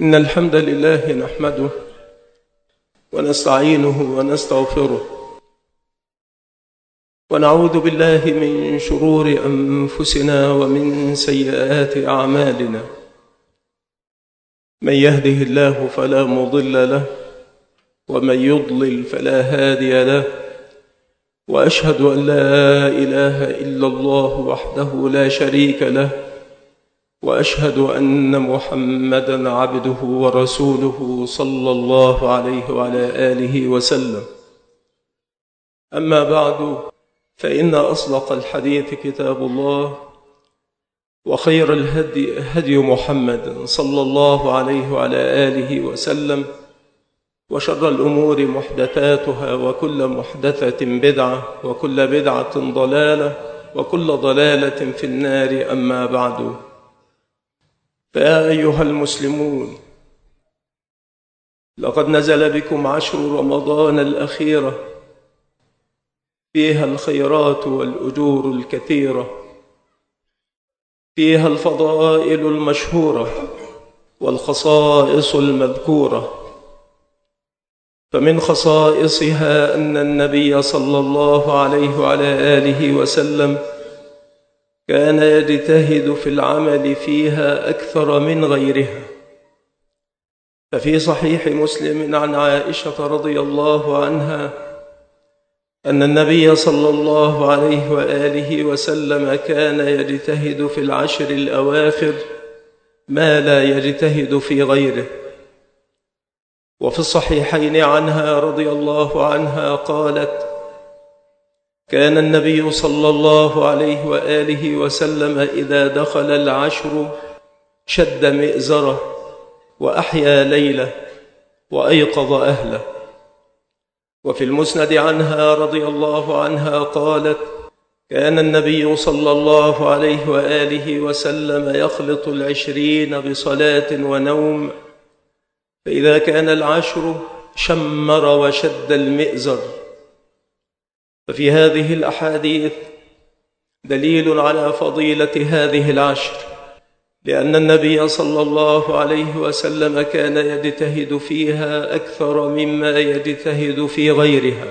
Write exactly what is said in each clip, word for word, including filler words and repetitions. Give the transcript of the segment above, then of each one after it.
إن الحمد لله نحمده ونستعينه ونستغفره ونعوذ بالله من شرور أنفسنا ومن سيئات أعمالنا. من يهده الله فلا مضل له ومن يضلل فلا هادي له، وأشهد أن لا إله إلا الله وحده لا شريك له، وأشهد أن محمدًا عبده ورسوله صلى الله عليه وعلى آله وسلم. أما بعد، فإن أصدق الحديث كتاب الله، وخير الهدي هدي محمد صلى الله عليه وعلى آله وسلم، وشر الأمور محدثاتها، وكل محدثة بدعة، وكل بدعة ضلالة، وكل ضلالة في النار. أما بعد، فيا أيها المسلمون، لقد نزل بكم عشر رمضان الأخيرة، فيها الخيرات والأجور الكثيرة، فيها الفضائل المشهورة والخصائص المذكورة. فمن خصائصها أن النبي صلى الله عليه وعلى آله وسلم كان يجتهد في العمل فيها أكثر من غيرها. ففي صحيح مسلم عن عائشة رضي الله عنها أن النبي صلى الله عليه وآله وسلم كان يجتهد في العشر الأواخر ما لا يجتهد في غيره. وفي الصحيحين عنها رضي الله عنها قالت: كان النبي صلى الله عليه وآله وسلم إذا دخل العشر شد مئزره وأحيا ليله وأيقظ أهله. وفي المسند عنها رضي الله عنها قالت: كان النبي صلى الله عليه وآله وسلم يخلط العشرين بصلاة ونوم، فإذا كان العشر شمر وشد المئزر. ففي هذه الأحاديث دليل على فضيلة هذه العشر، لأن النبي صلى الله عليه وسلم كان يجتهد فيها أكثر مما يجتهد في غيرها،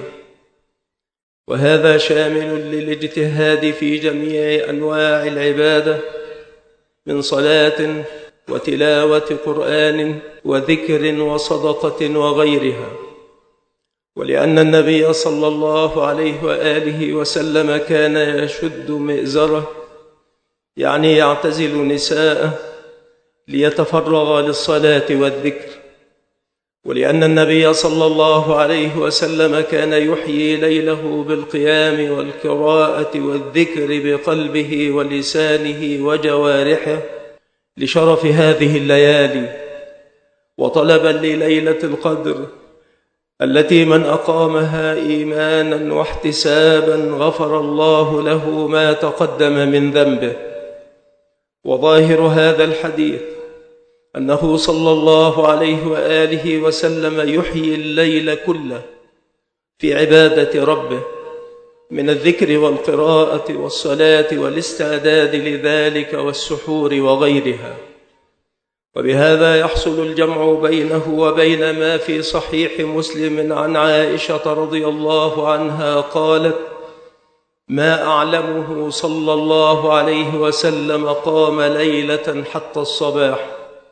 وهذا شامل للاجتهاد في جميع أنواع العبادة من صلاة وتلاوة قرآن وذكر وصدقة وغيرها. ولأن النبي صلى الله عليه وآله وسلم كان يشد مئزره، يعني يعتزل نساءه ليتفرغ للصلاة والذكر. ولأن النبي صلى الله عليه وسلم كان يحيي ليله بالقيام والقراءة والذكر بقلبه ولسانه وجوارحه لشرف هذه الليالي، وطلبا لليلة القدر التي من أقامها إيمانا واحتسابا غفر الله له ما تقدم من ذنبه. وظاهر هذا الحديث أنه صلى الله عليه وآله وسلم يحيي الليل كله في عبادة ربه من الذكر والقراءة والصلاة والاستعداد لذلك والسحور وغيرها. وبهذا يحصل الجمع بينه وبين ما في صحيح مسلم عن عائشة رضي الله عنها قالت: ما أعلمه صلى الله عليه وسلم قام ليلة حتى الصباح،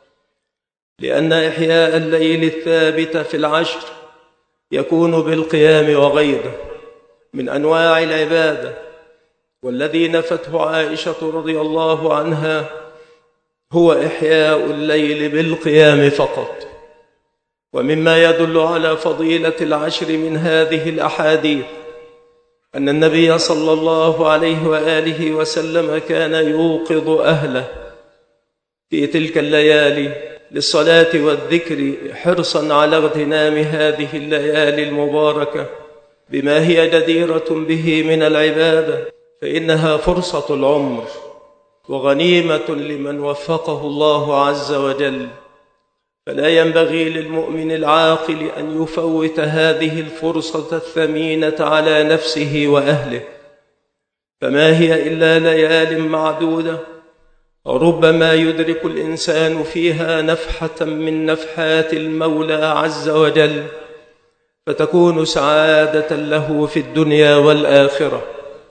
لأن إحياء الليل الثابت في العشر يكون بالقيام وغيره من أنواع العبادة. والذي نفته عائشة رضي الله عنها هو إحياء الليل بالقيام فقط. ومما يدل على فضيلة العشر من هذه الأحاديث أن النبي صلى الله عليه وآله وسلم كان يوقظ أهله في تلك الليالي للصلاة والذكر، حرصا على اغتنام هذه الليالي المباركة بما هي جديرة به من العبادة، فإنها فرصة العمر وغنيمة لمن وفقه الله عز وجل. فلا ينبغي للمؤمن العاقل أن يفوت هذه الفرصة الثمينة على نفسه وأهله، فما هي إلا ليال معدودة ربما يدرك الإنسان فيها نفحة من نفحات المولى عز وجل، فتكون سعادة له في الدنيا والآخرة.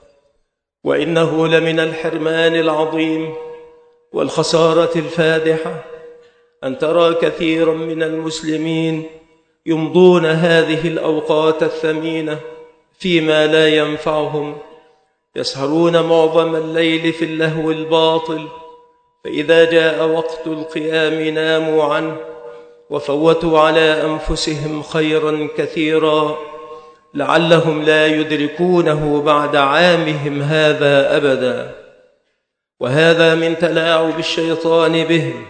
وإنه لمن الحرمان العظيم والخسارة الفادحة أن ترى كثيرا من المسلمين يمضون هذه الأوقات الثمينة فيما لا ينفعهم، يسهرون معظم الليل في اللهو الباطل، فإذا جاء وقت القيام ناموا عنه وفوتوا على أنفسهم خيرا كثيرا لعلهم لا يدركونه بعد عامهم هذا أبدا. وهذا من تلاعب الشيطان بهم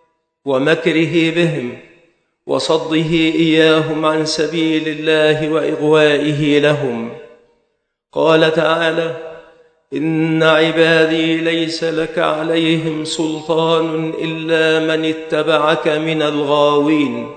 ومكره بهم وصده إياهم عن سبيل الله وإغوائه لهم. قال تعالى: إن عبادي ليس لك عليهم سلطان إلا من اتبعك من الغاوين.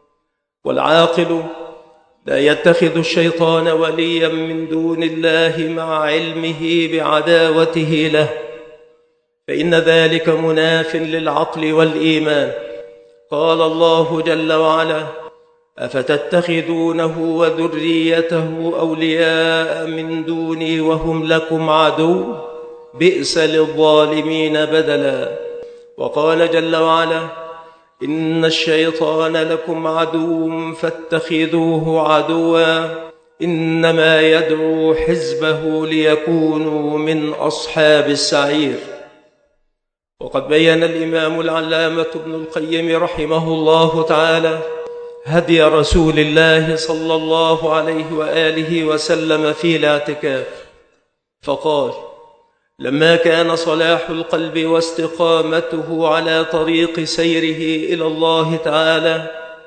والعاقل لا يتخذ الشيطان وليا من دون الله مع علمه بعداوته له، فإن ذلك مناف للعقل والإيمان. قال الله جل وعلا: أفتتخذونه وذريته أولياء من دوني وهم لكم عدو بئس للظالمين بدلا. وقال جل وعلا: إن الشيطان لكم عدو فاتخذوه عدوا إنما يدعو حزبه ليكونوا من أصحاب السعير. وقد بين الإمام العلامة ابن القيم رحمه الله تعالى هدي رسول الله صلى الله عليه وآله وسلم في الاعتكاف، فقال: لما كان صلاح القلب واستقامته على طريق سيره إلى الله تعالى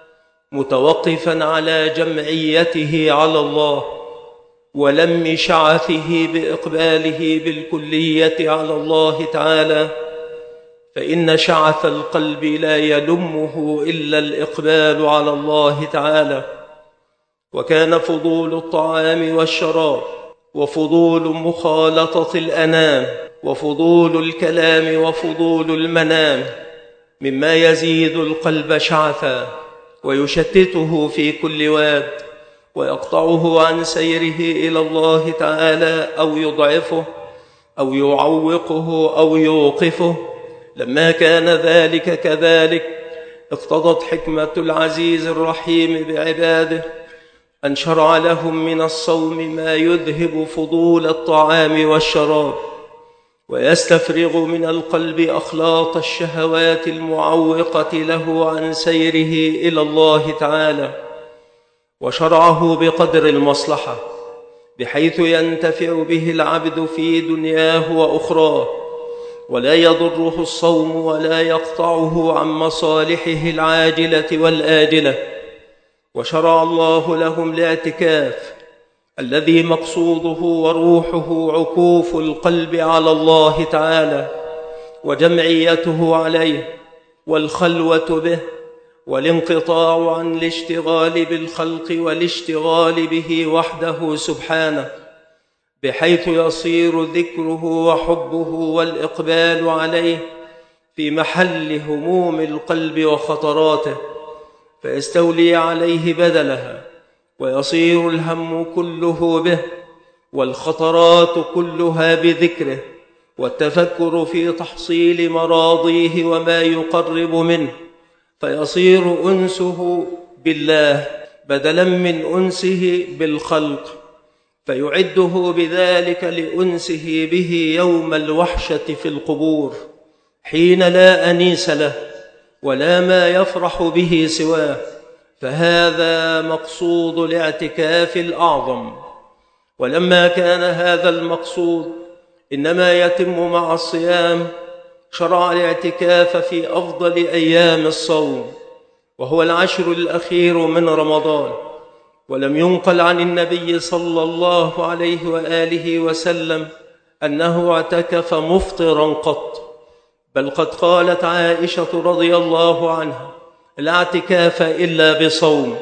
متوقفا على جمعيته على الله ولم شعثه بإقباله بالكلية على الله تعالى، فإن شعث القلب لا يلمه إلا الإقبال على الله تعالى. وكان فضول الطعام والشراب وفضول مخالطة الأنام وفضول الكلام وفضول المنام مما يزيد القلب شعثا ويشتته في كل واد ويقطعه عن سيره إلى الله تعالى أو يضعفه أو يعوقه أو يوقفه. لما كان ذلك كذلك اقتضت حكمة العزيز الرحيم بعباده أن شرع لهم من الصوم ما يذهب فضول الطعام والشراب ويستفرغ من القلب أخلاط الشهوات المعوقة له عن سيره إلى الله تعالى، وشرعه بقدر المصلحة بحيث ينتفع به العبد في دنياه وأخراه، ولا يضره الصوم ولا يقطعه عن مصالحه العاجلة والآجلة. وشرع الله لهم الاعتكاف الذي مقصوده وروحه عكوف القلب على الله تعالى وجمعيته عليه والخلوة به والانقطاع عن الاشتغال بالخلق والاشتغال به وحده سبحانه، بحيث يصير ذكره وحبه والإقبال عليه في محل هموم القلب وخطراته، فيستولي عليه بدلها ويصير الهم كله به والخطرات كلها بذكره والتفكر في تحصيل مراضيه وما يقرب منه، فيصير أنسه بالله بدلا من أنسه بالخلق، فيعده بذلك لأنسه به يوم الوحشة في القبور حين لا أنيس له ولا ما يفرح به سواه. فهذا مقصود الاعتكاف الأعظم. ولما كان هذا المقصود إنما يتم مع الصيام شرع الاعتكاف في أفضل أيام الصوم وهو العشر الأخير من رمضان. ولم ينقل عن النبي صلى الله عليه وآله وسلم أنه اعتكف مفطرا قط، بل قد قالت عائشة رضي الله عنها: لا اعتكاف إلا بصوم.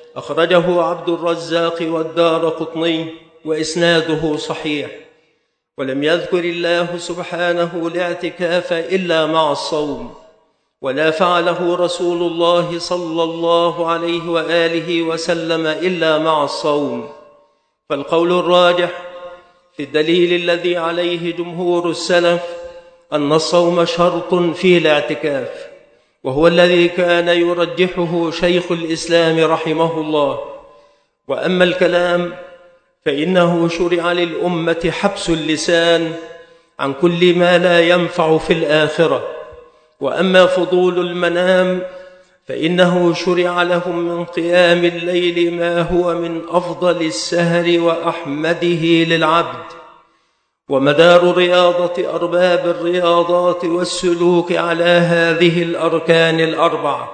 أخرجه عبد الرزاق والدارقطني وإسناده صحيح. ولم يذكر الله سبحانه الاعتكاف إلا مع الصوم، ولا فعله رسول الله صلى الله عليه وآله وسلم إلا مع الصوم. فالقول الراجح في الدليل الذي عليه جمهور السلف أن الصوم شرط في الاعتكاف، وهو الذي كان يرجحه شيخ الإسلام رحمه الله. وأما الكلام فإنه شرع للأمة حبس اللسان عن كل ما لا ينفع في الآخرة. وأما فضول المنام فإنه شرع لهم من قيام الليل ما هو من أفضل السهر وأحمده للعبد. ومدار رياضة أرباب الرياضات والسلوك على هذه الأركان الأربعة،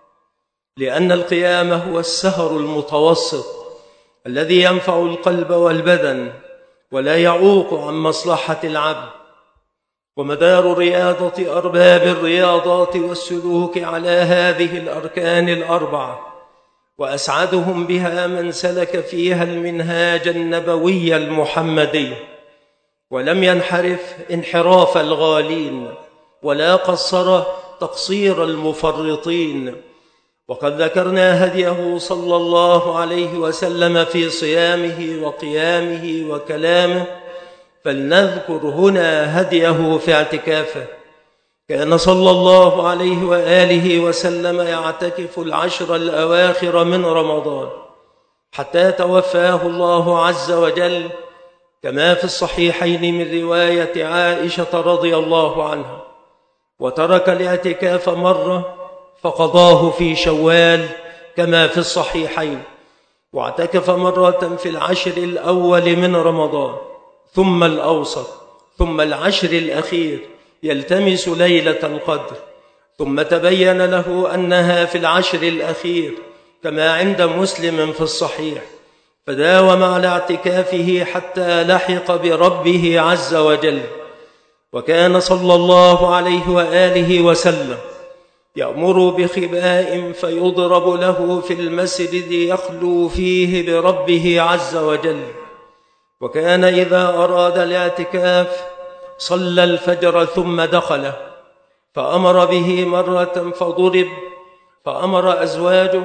لأن القيام هو السهر المتوسط الذي ينفع القلب والبدن ولا يعوق عن مصلحة العبد. ومدار رياضة أرباب الرياضات والسلوك على هذه الأركان الأربعة، وأسعدهم بها من سلك فيها المنهاج النبوي المحمدي، ولم ينحرف انحراف الغالين ولا قصر تقصير المفرطين. وقد ذكرنا هديه صلى الله عليه وسلم في صيامه وقيامه وكلامه، فلنذكر هنا هديه في اعتكافه. كان صلى الله عليه وآله وسلم يعتكف العشر الأواخر من رمضان حتى توفاه الله عز وجل، كما في الصحيحين من رواية عائشة رضي الله عنها. وترك الاعتكاف مرة فقضاه في شوال كما في الصحيحين، واعتكف مرة في العشر الأول من رمضان، ثم الأوسط، ثم العشر الأخير يلتمس ليلة القدر، ثم تبين له أنها في العشر الأخير كما عند مسلم في الصحيح، فداوم على اعتكافه حتى لحق بربه عز وجل. وكان صلى الله عليه وآله وسلم يأمر بخباء فيضرب له في المسجد يخلو فيه بربه عز وجل. وكان إذا أراد الاعتكاف صلى الفجر ثم دخله، فأمر به مرة فضرب، فأمر أزواجه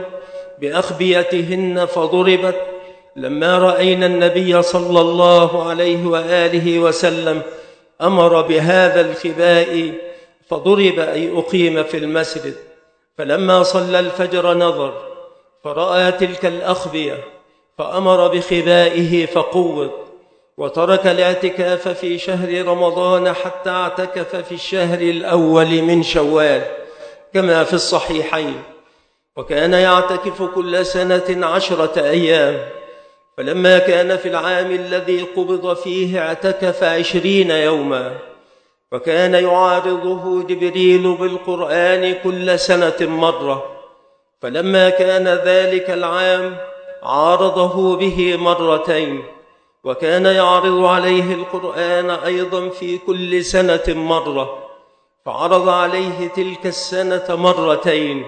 بأخبيتهن فضربت. لما رأينا النبي صلى الله عليه وآله وسلم أمر بهذا الخباء فضرب أي أقيم في المسجد. فلما صلى الفجر نظر فرأى تلك الأخبية فأمر بخبائه فقوض، وترك الاعتكاف في شهر رمضان حتى اعتكف في الشهر الأول من شوال كما في الصحيحين. وكان يعتكف كل سنة عشرة أيام، فلما كان في العام الذي قبض فيه اعتكف عشرين يوما. وكان يعارضه جبريل بالقرآن كل سنة مرة، فلما كان ذلك العام عارضه به مرتين. وكان يعرض عليه القرآن أيضا في كل سنة مرة، فعرض عليه تلك السنة مرتين،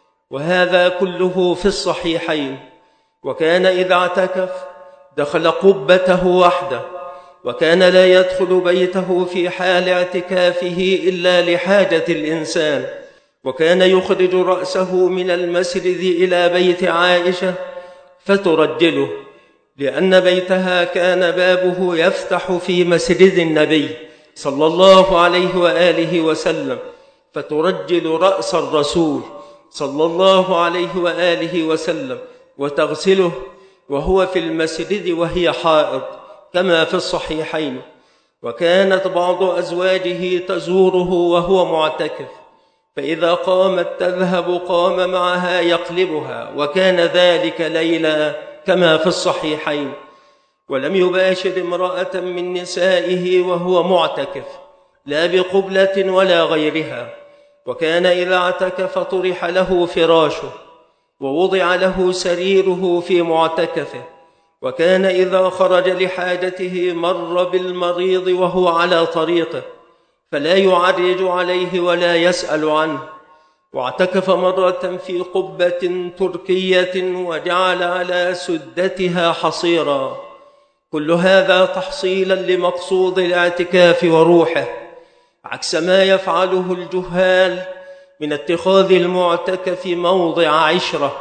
وهذا كله في الصحيحين. وكان إذا اعتكف دخل قبته وحده، وكان لا يدخل بيته في حال اعتكافه إلا لحاجة الإنسان. وكان يخرج رأسه من المسجد إلى بيت عائشة فترجله، لأن بيتها كان بابه يفتح في مسجد النبي صلى الله عليه وآله وسلم، فترجل رأس الرسول صلى الله عليه وآله وسلم وتغسله وهو في المسجد وهي حائض كما في الصحيحين. وكانت بعض أزواجه تزوره وهو معتكف، فإذا قامت تذهب قام معها يقلبها، وكان ذلك ليلا كما في الصحيحين. ولم يباشر امرأة من نسائه وهو معتكف، لا بقبلة ولا غيرها. وكان إذا اعتكف طرح له فراشه، ووضع له سريره في معتكفه. وكان إذا خرج لحاجته مر بالمريض وهو على طريقه، فلا يعرج عليه ولا يسأل عنه. واعتكف مرة في قبة تركية وجعل على سدتها حصيرا، كل هذا تحصيلا لمقصود الاعتكاف وروحه، عكس ما يفعله الجهال من اتخاذ المعتكف موضع عشرة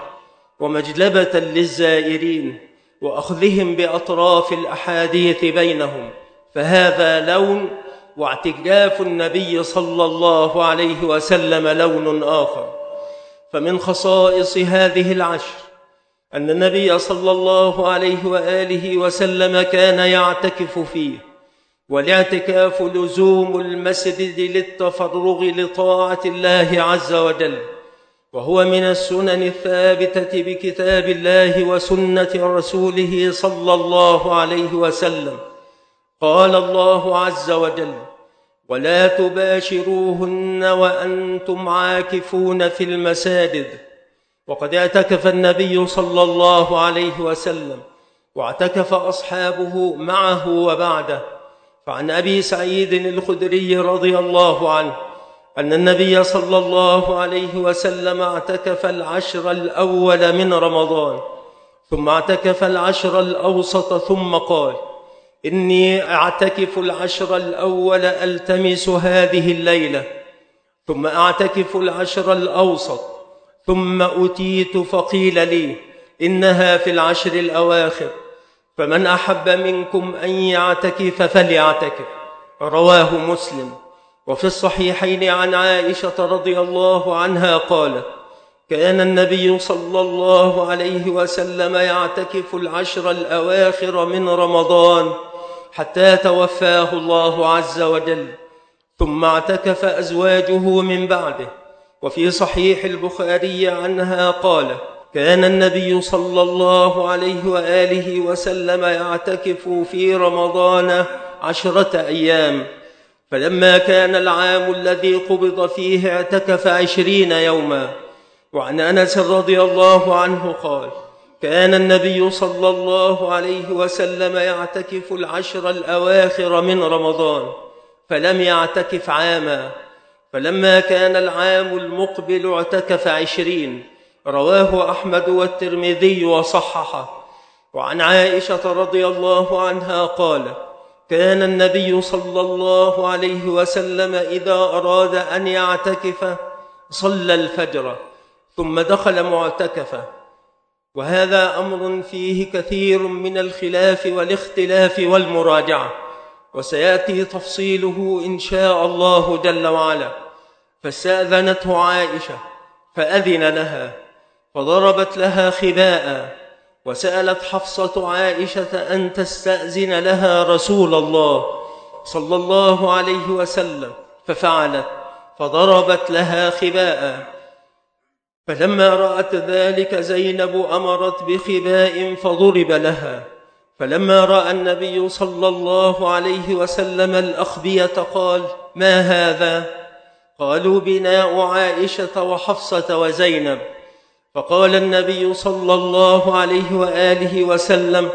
ومجلبة للزائرين وأخذهم بأطراف الأحاديث بينهم، فهذا لون، واعتكاف النبي صلى الله عليه وسلم لون آخر. فمن خصائص هذه العشر أن النبي صلى الله عليه وآله وسلم كان يعتكف فيه، والاعتكاف لزوم المسجد للتفرغ لطاعة الله عز وجل، وهو من السنن الثابتة بكتاب الله وسنة رسوله صلى الله عليه وسلم. قال الله عز وجل: ولا تباشروهن وأنتم عاكفون في المساجد. وقد اعتكف النبي صلى الله عليه وسلم واعتكف أصحابه معه وبعده. فعن أبي سعيد الخدري رضي الله عنه أن النبي صلى الله عليه وسلم اعتكف العشر الأول من رمضان، ثم اعتكف العشر الأوسط، ثم قال: إني أعتكف العشر الأول ألتمس هذه الليلة، ثم أعتكف العشر الأوسط، ثم أتيت فقيل لي إنها في العشر الأواخر، فمن أحب منكم أن يعتكف فليعتكف. رواه مسلم. وفي الصحيحين عن عائشة رضي الله عنها قالت: كان النبي صلى الله عليه وسلم يعتكف العشر الأواخر من رمضان حتى توفاه الله عز وجل، ثم اعتكف أزواجه من بعده. وفي صحيح البخاري عنها قال: كان النبي صلى الله عليه وآله وسلم يعتكف في رمضان عشرة أيام، فلما كان العام الذي قبض فيه اعتكف عشرين يوما. وعن أنس رضي الله عنه قال: كان النبي صلى الله عليه وسلم يعتكف العشر الأواخر من رمضان، فلم يعتكف عاما، فلما كان العام المقبل اعتكف عشرين. رواه أحمد والترمذي وصححه. وعن عائشة رضي الله عنها قال: كان النبي صلى الله عليه وسلم إذا أراد أن يعتكف صلى الفجر ثم دخل معتكفه. وهذا أمر فيه كثير من الخلاف والاختلاف والمراجعة، وسيأتي تفصيله إن شاء الله جل وعلا. فاستأذنته عائشة فأذن لها، فضربت لها خباء، وسألت حفصة عائشة أن تستأذن لها رسول الله صلى الله عليه وسلم، ففعلت، فضربت لها خباء. فلما رأت ذلك زينب أمرت بخباء فضرب لها. فلما رأى النبي صلى الله عليه وسلم الأخبية قال: ما هذا؟ قالوا: بناء عائشة وحفصة وزينب. فقال النبي صلى الله عليه وآله وسلم: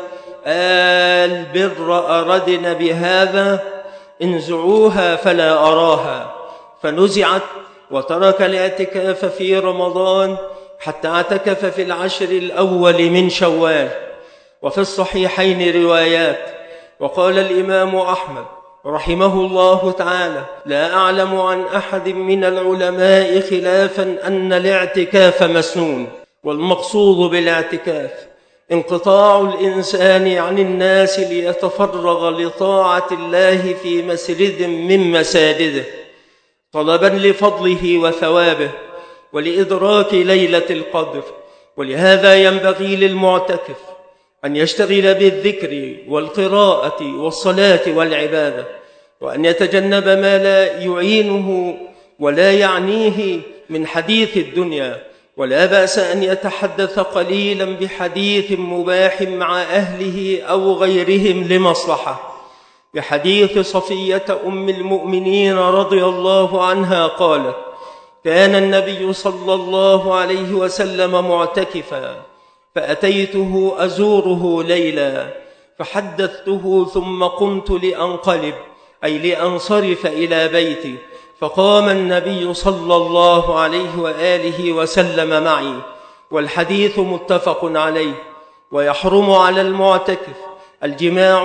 البر أردن بهذا؟ انزعوها فلا أراها. فنزعت، وترك الاعتكاف في رمضان حتى اعتكف في العشر الأول من شوال. وفي الصحيحين روايات. وقال الإمام أحمد رحمه الله تعالى: لا أعلم عن أحد من العلماء خلافا أن الاعتكاف مسنون، والمقصود بالاعتكاف انقطاع الإنسان عن الناس ليتفرغ لطاعة الله في مسجد من مساجده، طلبا لفضله وثوابه ولإدراك ليلة القدر. ولهذا ينبغي للمعتكف أن يشتغل بالذكر والقراءة والصلاة والعبادة، وأن يتجنب ما لا يعينه ولا يعنيه من حديث الدنيا. ولا بأس أن يتحدث قليلا بحديث مباح مع أهله أو غيرهم لمصلحة، بحديث صفية أم المؤمنين رضي الله عنها قالت: كان النبي صلى الله عليه وسلم معتكفا، فأتيته أزوره ليلا، فحدثته ثم قمت لأنقلب، أي لأنصرف إلى بيتي، فقام النبي صلى الله عليه وآله وسلم معي. والحديث متفق عليه. ويحرم على المعتكف الجماع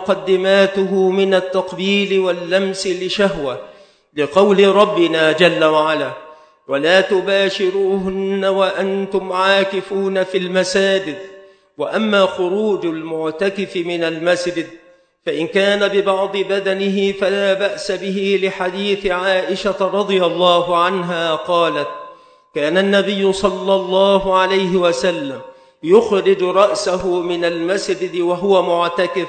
ومقدماته من التقبيل واللمس لشهوة، لقول ربنا جل وعلا: ولا تباشروهن وأنتم عاكفون في المساجد. وأما خروج المعتكف من المسجد فإن كان ببعض بدنه فلا بأس به، لحديث عائشة رضي الله عنها قالت: كان النبي صلى الله عليه وسلم يخرج رأسه من المسجد وهو معتكف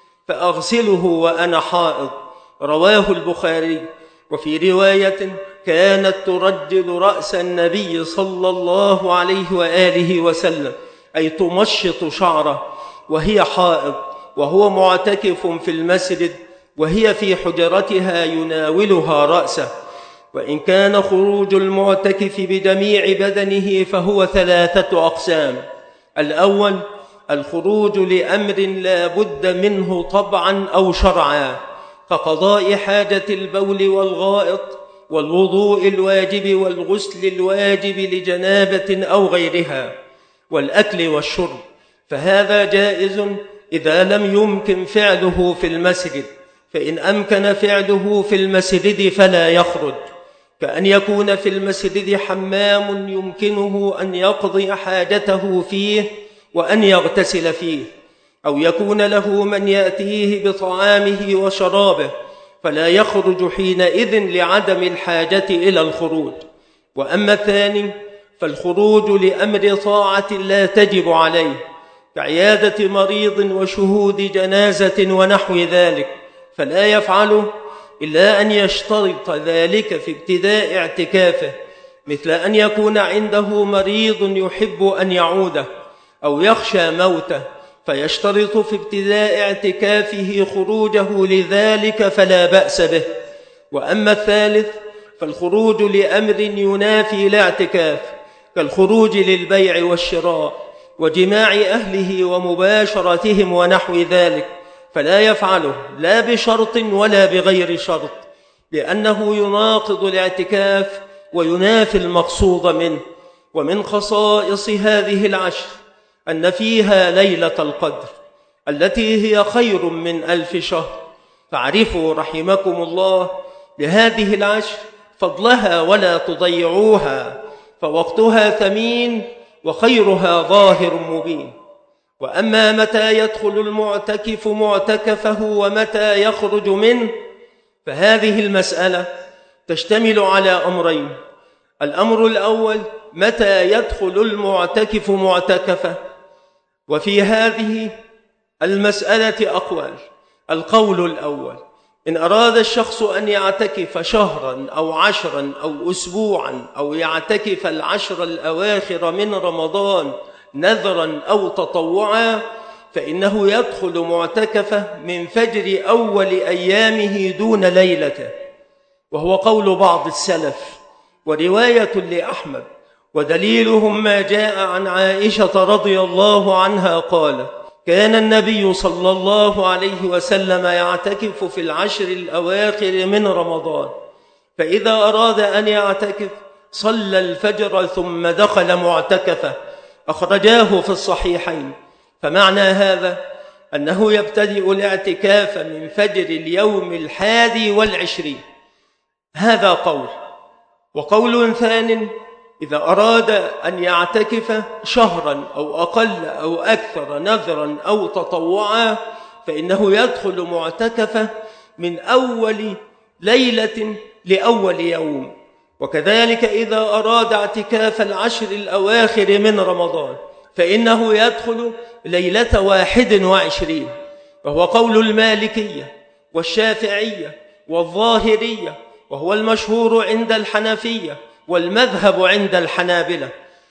فأغسله وأنا حائض. رواه البخاري. وفي رواية: كانت ترجل رأس النبي صلى الله عليه وآله وسلم، أي تمشط شعره وهي حائض، وهو معتكف في المسجد وهي في حجرتها يناولها رأسه. وإن كان خروج المعتكف بجميع بدنه فهو ثلاثة أقسام: الأول الخروج لأمر لا بد منه طبعا أو شرعا، كقضاء حاجة البول والغائط والوضوء الواجب والغسل الواجب لجنابة أو غيرها والأكل والشرب، فهذا جائز إذا لم يمكن فعله في المسجد، فإن أمكن فعله في المسجد فلا يخرج، كأن يكون في المسجد حمام يمكنه أن يقضي حاجته فيه وأن يغتسل فيه، أو يكون له من يأتيه بطعامه وشرابه فلا يخرج حينئذ لعدم الحاجة إلى الخروج. وأما الثاني فالخروج لأمر طاعة لا تجب عليه، كعيادة مريض وشهود جنازة ونحو ذلك، فلا يفعله إلا أن يشترط ذلك في ابتداء اعتكافه، مثل أن يكون عنده مريض يحب أن يعوده أو يخشى موته فيشترط في ابتداء اعتكافه خروجه لذلك، فلا بأس به. وأما الثالث فالخروج لأمر ينافي الاعتكاف، كالخروج للبيع والشراء وجماع أهله ومباشرتهم ونحو ذلك، فلا يفعله لا بشرط ولا بغير شرط، لأنه يناقض الاعتكاف وينافي المقصود منه. ومن خصائص هذه العشر أن فيها ليلة القدر التي هي خير من ألف شهر، فاعرفوا رحمكم الله لهذه العشر فضلها ولا تضيعوها، فوقتها ثمين وخيرها ظاهر مبين. وأما متى يدخل المعتكف معتكفه ومتى يخرج منه، فهذه المسألة تشتمل على أمرين: الأمر الأول متى يدخل المعتكف معتكفه، وفي هذه المسألة أقوال. القول الأول: إن أراد الشخص أن يعتكف شهرا أو عشرا أو أسبوعا أو يعتكف العشر الأواخر من رمضان نذرا أو تطوعا، فإنه يدخل معتكفه من فجر أول أيامه دون ليلته، وهو قول بعض السلف ورواية لأحمد، ودليلهم ما جاء عن عائشة رضي الله عنها قال: كان النبي صلى الله عليه وسلم يعتكف في العشر الأواخر من رمضان، فإذا أراد أن يعتكف صلى الفجر ثم دخل معتكفه، أخرجاه في الصحيحين. فمعنى هذا أنه يبتدئ الاعتكاف من فجر اليوم الحادي والعشرين، هذا قول. وقول ثان: إذا أراد أن يعتكف شهرا أو أقل أو أكثر نذرا أو تطوعا، فإنه يدخل معتكفه من أول ليلة لأول يوم. وكذلك إذا أراد اعتكاف العشر الأواخر من رمضان فإنه يدخل ليلة واحد وعشرين، وهو قول المالكية والشافعية والظاهرية، وهو المشهور عند الحنفية والمذهب عند الحنابلة.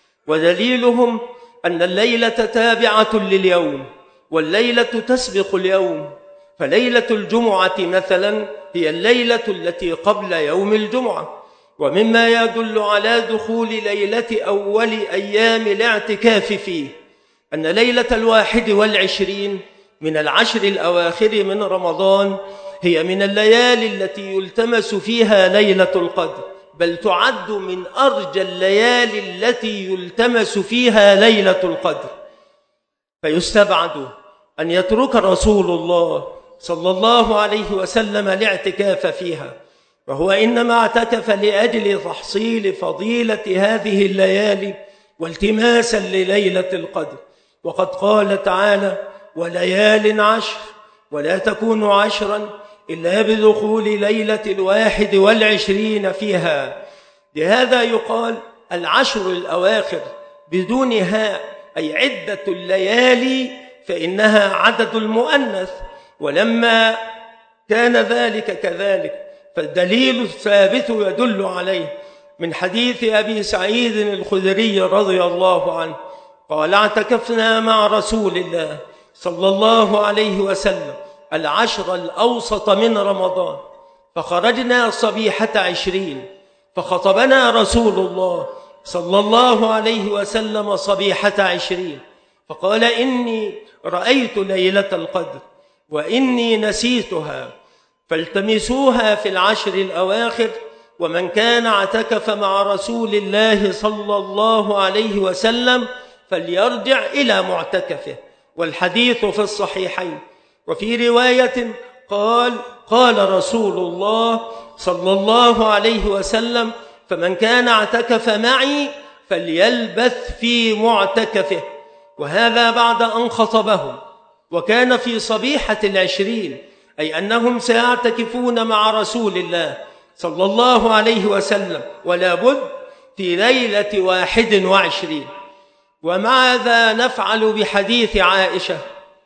ودليلهم أن الليلة تابعة لليوم، والليلة تسبق اليوم، فليلة الجمعة مثلا هي الليلة التي قبل يوم الجمعة. ومما يدل على دخول ليلة أول أيام الاعتكاف فيه أن ليلة الواحد والعشرين من العشر الأواخر من رمضان هي من الليالي التي يلتمس فيها ليلة القدر، بل تعد من أرجى الليالي التي يلتمس فيها ليلة القدر، فيستبعد أن يترك رسول الله صلى الله عليه وسلم الاعتكاف فيها، وهو إنما اعتكف لأجل تحصيل فضيلة هذه الليالي والتماسا لليلة القدر. وقد قال تعالى: وليال عشر ولا تكون عشرا إلا بدخول ليلة الواحد والعشرين فيها. لهذا يقال العشر الأواخر بدون هاء، أي عدة الليالي، فإنها عدد المؤنث. ولما كان ذلك كذلك فالدليل الثابت يدل عليه من حديث أبي سعيد الخدري رضي الله عنه قال: اعتكفنا مع رسول الله صلى الله عليه وسلم العشر الأوسط من رمضان، فخرجنا صبيحة عشرين، فخطبنا رسول الله صلى الله عليه وسلم صبيحة عشرين فقال: إني رأيت ليلة القدر وإني نسيتها، فالتمسوها في العشر الأواخر، ومن كان اعتكف مع رسول الله صلى الله عليه وسلم فليرجع إلى معتكفه. والحديث في الصحيحين. وفي رواية قال: قال رسول الله صلى الله عليه وسلم: فمن كان اعتكف معي فليلبث في معتكفه. وهذا بعد أن خطبهم، وكان في صبيحة العشرين، أي أنهم سيعتكفون مع رسول الله صلى الله عليه وسلم، ولا بد في ليلة واحد وعشرين. وماذا نفعل بحديث عائشة؟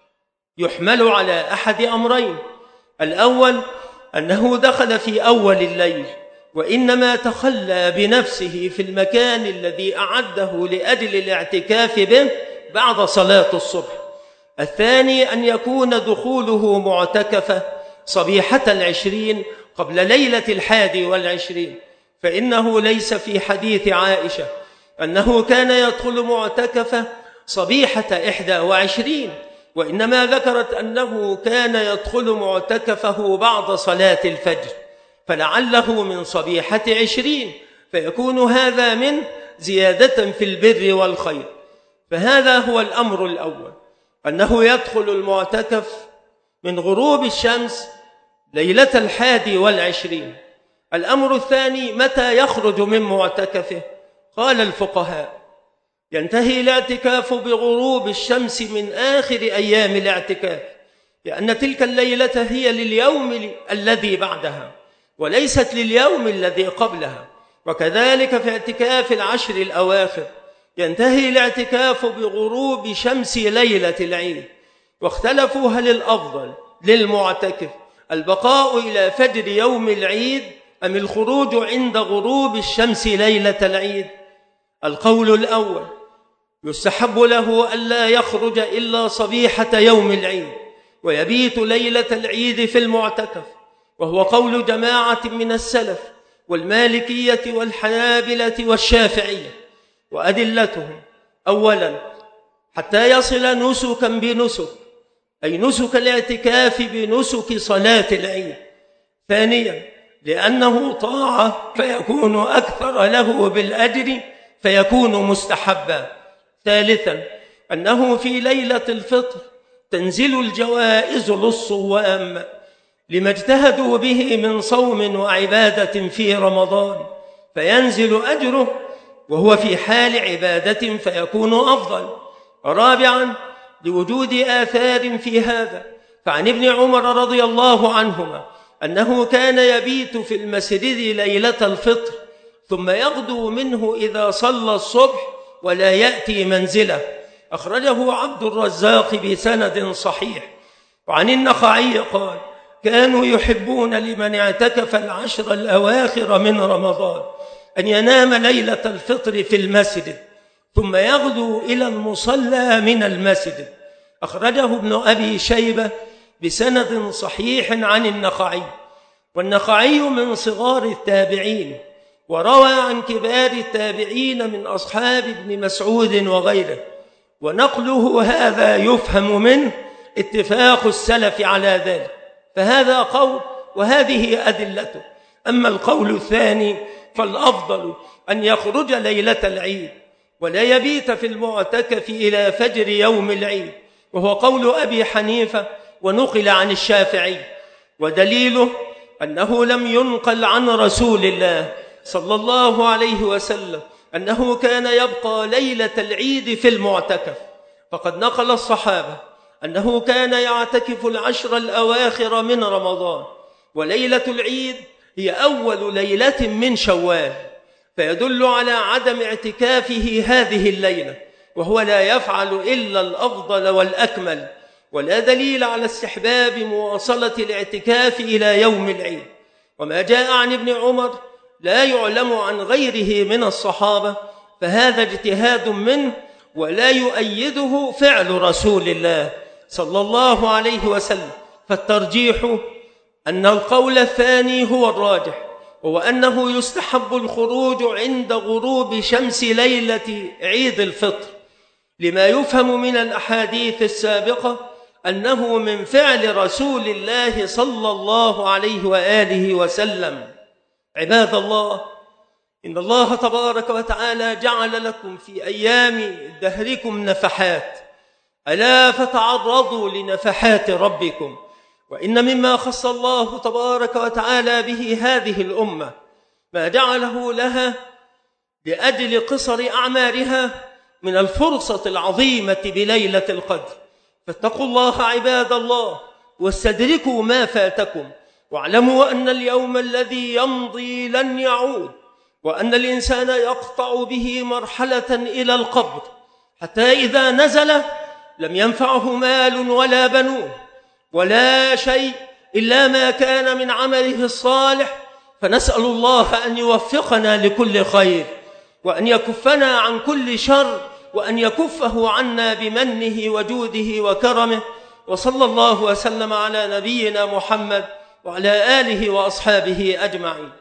يحمل على أحد أمرين: الأول أنه دخل في أول الليل، وإنما تخلى بنفسه في المكان الذي أعده لأجل الاعتكاف به بعد صلاة الصبح. الثاني أن يكون دخوله معتكفة صبيحة العشرين قبل ليلة الحادي والعشرين، فإنه ليس في حديث عائشة أنه كان يدخل معتكفة صبيحة إحدى وعشرين، وإنما ذكرت أنه كان يدخل معتكفه بعد صلاة الفجر، فلعله من صبيحة عشرين، فيكون هذا من زيادة في البر والخير. فهذا هو الأمر الأول، أنه يدخل المعتكف من غروب الشمس ليلة الحادي والعشرين. الأمر الثاني: متى يخرج من معتكفه؟ قال الفقهاء: ينتهي الاعتكاف بغروب الشمس من آخر أيام الاعتكاف، لأن تلك الليلة هي لليوم الذي بعدها وليست لليوم الذي قبلها. وكذلك في اعتكاف العشر الأواخر ينتهي الاعتكاف بغروب شمس ليلة العيد. واختلفوا هل الأفضل للمعتكف البقاء إلى فجر يوم العيد أم الخروج عند غروب الشمس ليلة العيد؟ القول الأول: يستحب له ألا يخرج إلا صبيحة يوم العيد ويبيت ليلة العيد في المعتكف، وهو قول جماعة من السلف والمالكية والحنابلة والشافعية. وأدلتهم: أولا حتى يصل نسكا بنسك، أي نسك الاعتكاف بنسك صلاة العيد. ثانيا لأنه طاعة فيكون أكثر له بالأجر فيكون مستحبا. ثالثا أنه في ليلة الفطر تنزل الجوائز للصوام لما اجتهدوا به من صوم وعبادة في رمضان، فينزل أجره وهو في حال عبادة فيكون أفضل. رابعا لوجود آثار في هذا، فعن ابن عمر رضي الله عنهما أنه كان يبيت في المسجد ليلة الفطر ثم يغدو منه إذا صلى الصبح ولا يأتي منزله. أخرجه عبد الرزاق بسند صحيح. وعن النخعي قال: كانوا يحبون لمن اعتكف العشر الأواخر من رمضان أن ينام ليلة الفطر في المسجد ثم يغدو إلى المصلى من المسجد. أخرجه ابن أبي شيبة بسند صحيح عن النخعي. والنخعي من صغار التابعين، وروى عن كبار التابعين من أصحاب ابن مسعود وغيره. ونقله هذا يفهم منه اتفاق السلف على ذلك، فهذا قول وهذه أدلته. أما القول الثاني فالأفضل أن يخرج ليلة العيد ولا يبيت في المعتكف إلى فجر يوم العيد، وهو قول أبي حنيفة ونقل عن الشافعي، ودليله أنه لم ينقل عن رسول الله صلى الله عليه وسلم أنه كان يبقى ليلة العيد في المعتكف، فقد نقل الصحابة أنه كان يعتكف العشر الأواخر من رمضان، وليلة العيد هي أول ليلة من شوال، فيدل على عدم اعتكافه هذه الليلة، وهو لا يفعل إلا الأفضل والأكمل، ولا دليل على استحباب مواصلة الاعتكاف إلى يوم العيد. وما جاء عن ابن عمر لا يعلم عن غيره من الصحابة، فهذا اجتهاد منه ولا يؤيده فعل رسول الله صلى الله عليه وسلم، فالترجيح أن القول الثاني هو الراجح، وهو أنه يستحب الخروج عند غروب شمس ليلة عيد الفطر، لما يفهم من الأحاديث السابقة أنه من فعل رسول الله صلى الله عليه وآله وسلم. عباد الله، إن الله تبارك وتعالى جعل لكم في أيام دهركم نفحات، ألا فتعرضوا لنفحات ربكم. وإن مما خص الله تبارك وتعالى به هذه الأمة ما جعله لها لأجل قصر أعمارها من الفرصة العظيمة بليلة القدر، فاتقوا الله عباد الله واستدركوا ما فاتكم، واعلموا أن اليوم الذي يمضي لن يعود، وأن الإنسان يقطع به مرحلة إلى القبر، حتى إذا نزل لم ينفعه مال ولا بنون ولا شيء إلا ما كان من عمله الصالح. فنسأل الله أن يوفقنا لكل خير، وأن يكفنا عن كل شر، وأن يكفه عنا بمنه وجوده وكرمه. وصلى الله وسلم على نبينا محمد وعلى آله وأصحابه أجمعين.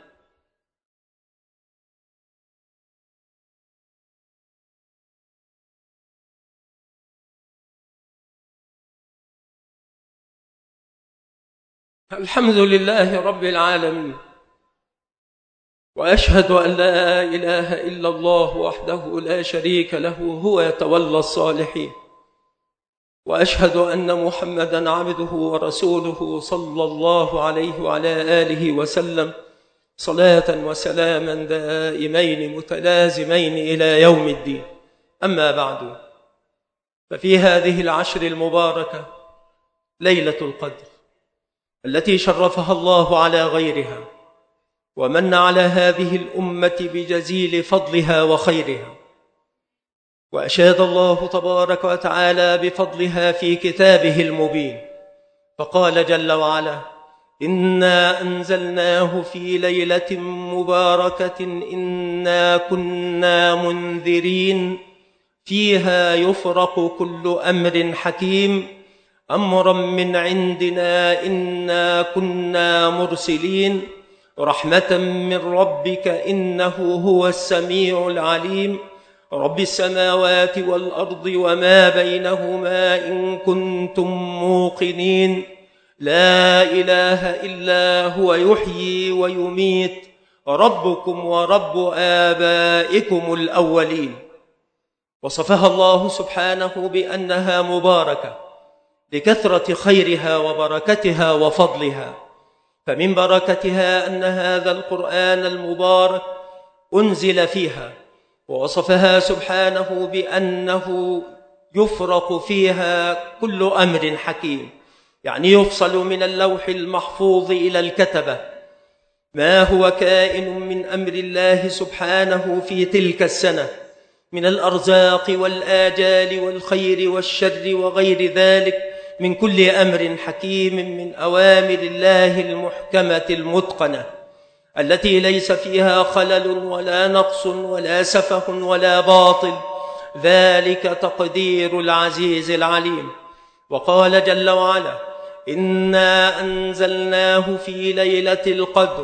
الحمد لله رب العالمين، وأشهد أن لا إله إلا الله وحده لا شريك له هو يتولى الصالحين، وأشهد أن محمدًا عبده ورسوله صلى الله عليه وعلى آله وسلم، صلاة وسلاما دائمين متلازمين إلى يوم الدين. أما بعد، ففي هذه العشر المباركة ليلة القدر التي شرفها الله على غيرها، ومن على هذه الأمة بجزيل فضلها وخيرها، وأشاد الله تبارك وتعالى بفضلها في كتابه المبين، فقال جل وعلا: إنا أنزلناه في ليلة مباركة إنا كنا منذرين فيها يفرق كل أمر حكيم أمرا من عندنا إنا كنا مرسلين رحمة من ربك إنه هو السميع العليم رب السماوات والأرض وما بينهما إن كنتم موقنين لا إله إلا هو يحيي ويميت ربكم ورب آبائكم الأولين. وصفها الله سبحانه بأنها مباركة لكثرة خيرها وبركتها وفضلها، فمن بركتها أن هذا القرآن المبارك أنزل فيها، ووصفها سبحانه بأنه يفرق فيها كل أمر حكيم، يعني يفصل من اللوح المحفوظ إلى الكتبة ما هو كائن من أمر الله سبحانه في تلك السنة من الأرزاق والآجال والخير والشر وغير ذلك من كل أمر حكيم من أوامر الله المحكمة المتقنة التي ليس فيها خلل ولا نقص ولا سفه ولا باطل، ذلك تقدير العزيز العليم. وقال جل وعلا: إنا أنزلناه في ليلة القدر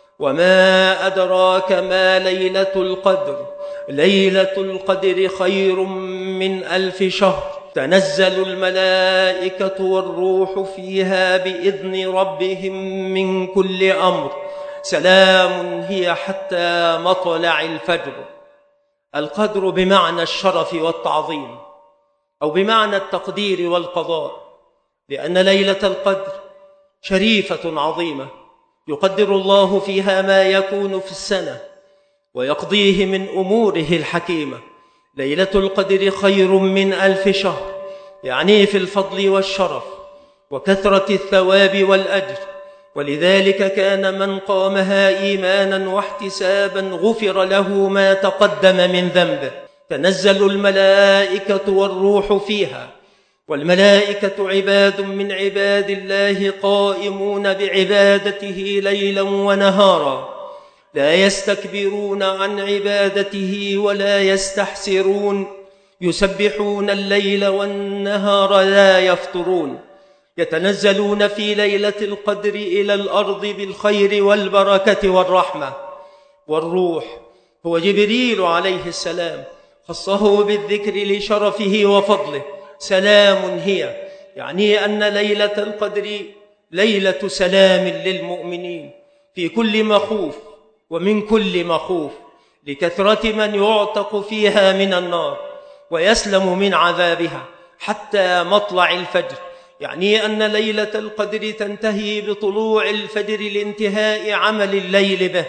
وما أدراك ما ليلة القدر ليلة القدر خير من ألف شهر تنزل الملائكة والروح فيها بإذن ربهم من كل أمر سلام هي حتى مطلع الفجر. القدر بمعنى الشرف والتعظيم. أو بمعنى التقدير والقضاء، لأن ليلة القدر شريفة عظيمة يقدر الله فيها ما يكون في السنة ويقضيه من أموره الحكيمة. ليلة القدر خير من ألف شهر، يعني في الفضل والشرف وكثرة الثواب والأجر. ولذلك كان من قامها إيمانا واحتسابا غفر له ما تقدم من ذنبه. تنزل الملائكة والروح فيها، والملائكة عباد من عباد الله قائمون بعبادته ليلا ونهارا، لا يستكبرون عن عبادته ولا يستحسرون، يسبحون الليل والنهار لا يفترون. يتنزلون في ليلة القدر إلى الأرض بالخير والبركة والرحمة. والروح هو جبريل عليه السلام، خصه بالذكر لشرفه وفضله. سلام هي، يعني أن ليلة القدر ليلة سلام للمؤمنين في كل مخوف ومن كل مخوف، لكثرة من يعتق فيها من النار ويسلم من عذابها حتى مطلع الفجر، يعني أن ليلة القدر تنتهي بطلوع الفجر لانتهاء عمل الليل به.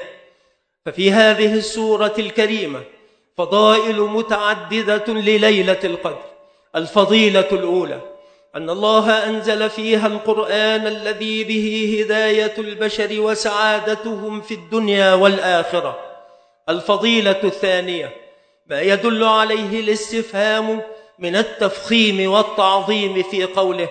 ففي هذه السورة الكريمة فضائل متعددة لليلة القدر. الفضيلة الأولى أن الله أنزل فيها القرآن الذي به هداية البشر وسعادتهم في الدنيا والآخرة. الفضيلة الثانية ما يدل عليه الاستفهام من التفخيم والتعظيم في قوله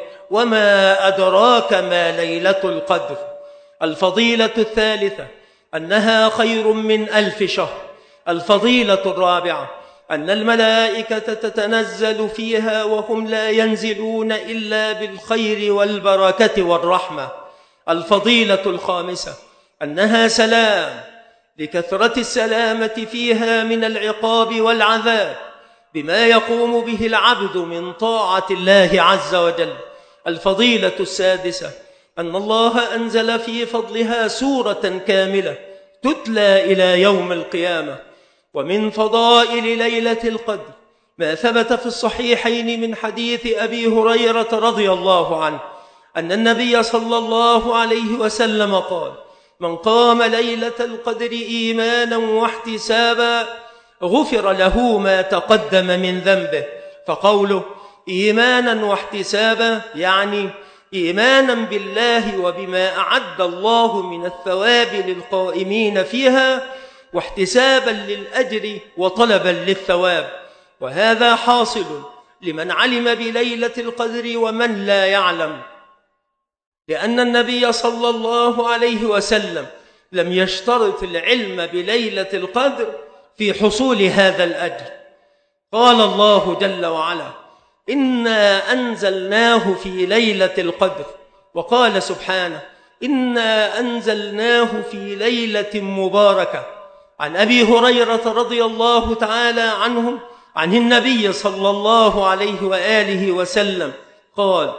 وما أدراك ما ليلة القدر. الفضيلة الثالثة أنها خير من ألف شهر. الفضيلة الرابعة أن الملائكة تتنزل فيها وهم لا ينزلون إلا بالخير والبركة والرحمة. الفضيلة الخامسة أنها سلام، لكثرة السلامة فيها من العقاب والعذاب بما يقوم به العبد من طاعة الله عز وجل. الفضيلة السادسة أن الله أنزل في فضلها سورة كاملة تتلى إلى يوم القيامة. ومن فضائل ليلة القدر ما ثبت في الصحيحين من حديث أبي هريرة رضي الله عنه أن النبي صلى الله عليه وسلم قال من قام ليلة القدر إيمانا واحتسابا غفر له ما تقدم من ذنبه. فقوله إيمانا واحتسابا يعني إيمانا بالله وبما أعد الله من الثواب للقائمين فيها، واحتسابا للأجر وطلبا للثواب. وهذا حاصل لمن علم بليلة القدر ومن لا يعلم، لأن النبي صلى الله عليه وسلم لم يشترط العلم بليلة القدر في حصول هذا الأجر. قال الله جل وعلا إنا أنزلناه في ليلة القدر، وقال سبحانه إنا أنزلناه في ليلة مباركة. عن أبي هريرة رضي الله تعالى عنه عن النبي صلى الله عليه وآله وسلم قال